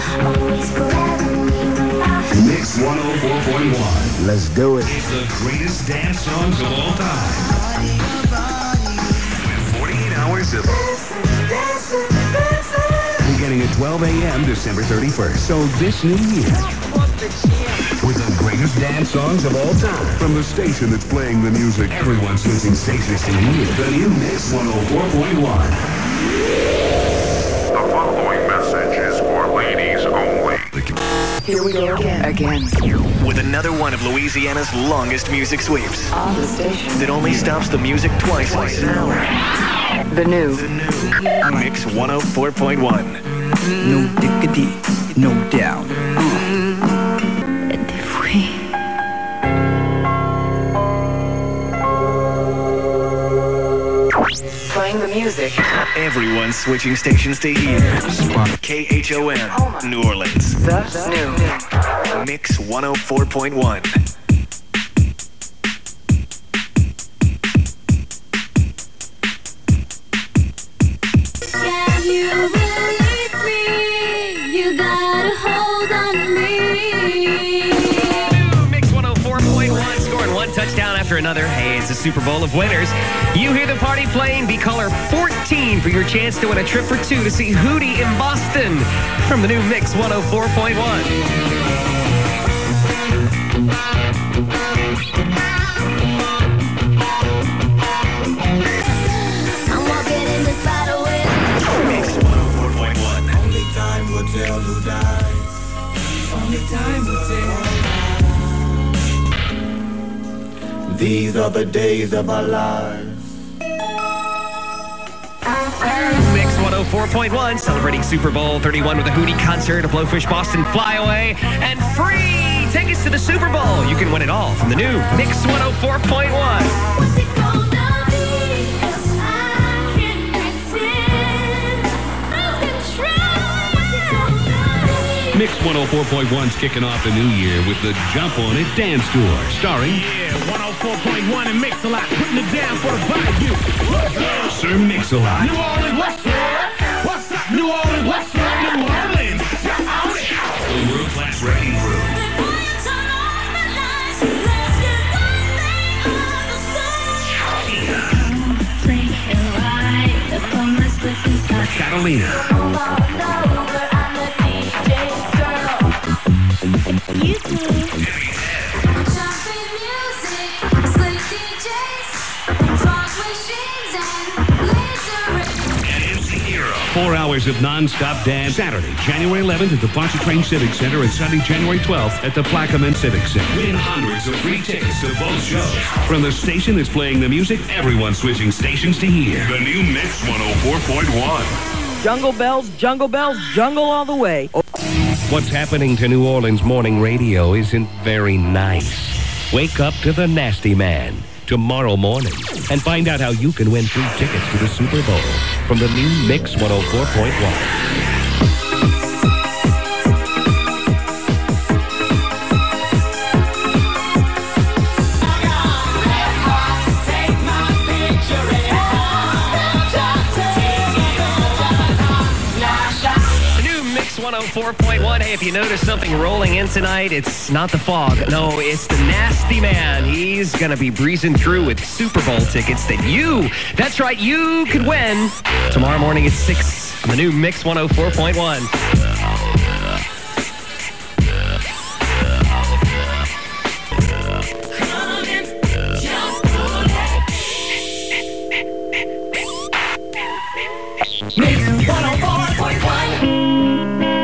Mix 104.1. Let's do it. It's the greatest dance songs of all time. With 48 hours of beginning at 12 a.m. December 31st. So this new year, with the greatest dance songs of all time. From the station that's playing the music everyone's switching stations to hear. The new Mix 104.1. The following message is for ladies only. Here we go again. With another one of Louisiana's longest music sweeps. On the station. That only stops the music twice an hour. The new Mix 104.1. No diggity, no doubt. Playing the music. Everyone's switching stations to hear. KHOM, New Orleans. The new Mix 104.1. Can you release me? You gotta hold on to me. Mix 104.1, scoring one touchdown after another. Hey, it's a Super Bowl of winners. You hear the party playing, be caller 14 for your chance to win a trip for two to see Hootie in Boston from the new Mix 104.1. I'm walking in the spider web. Mix 104.1. Only time will tell who dies. Only time will tell. These are the days of our lives. Mix 104.1, celebrating Super Bowl 31 with a Hootie concert, a Blowfish Boston Flyaway, and free tickets to the Super Bowl. You can win it all from the new Mix 104.1. What's it gonna be? 'Cause I can't pretend. Lose control. Mix 104.1's kicking off the new year with the Jump On It Dance Tour, starring 104.1 and Mix-a-Lot, putting it down for the Bayou. Sir Mix-a-Lot. New Orleans, what's up? What's up, New Orleans? What's up, New Orleans? You're on it. The world-class wrecking crew. Before you turn off the lights, let's get one thing understood. Catalina. You too. Jumping music, slick DJs, fog machines, and laser rays. 4 hours of non-stop dance. Saturday, January 11th at the Pontchartrain Civic Center and Sunday, January 12th at the Plaquemine Civic Center. Win hundreds of free tickets to both shows. From the station that's playing the music everyone's switching stations to hear. The new Mix 104.1. Jungle bells, jungle all the way. What's happening to New Orleans morning radio isn't very nice. Wake up to the Nasty Man tomorrow morning and find out how you can win free tickets to the Super Bowl from the new Mix 104.1. The new Mix 104.1. Hey, if you notice something rolling in tonight, it's not the fog. No, it's the Nasty Man. He's going to be breezing through with Super Bowl tickets that that's right, you could win tomorrow morning at 6 on the new Mix 104.1. Mix 104.1.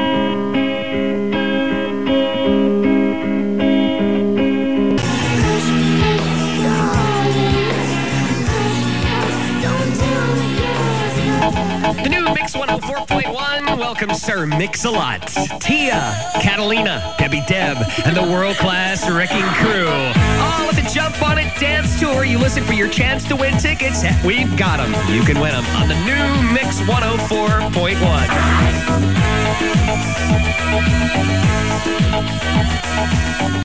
The new Mix 104.1 welcomes Sir Mix-a-Lot, Tia, Catalina, Debbie Deb, and the world-class Wrecking Crew. All at the Jump On It Dance Tour. You listen for your chance to win tickets. We've got them. You can win them on the new Mix 104.1.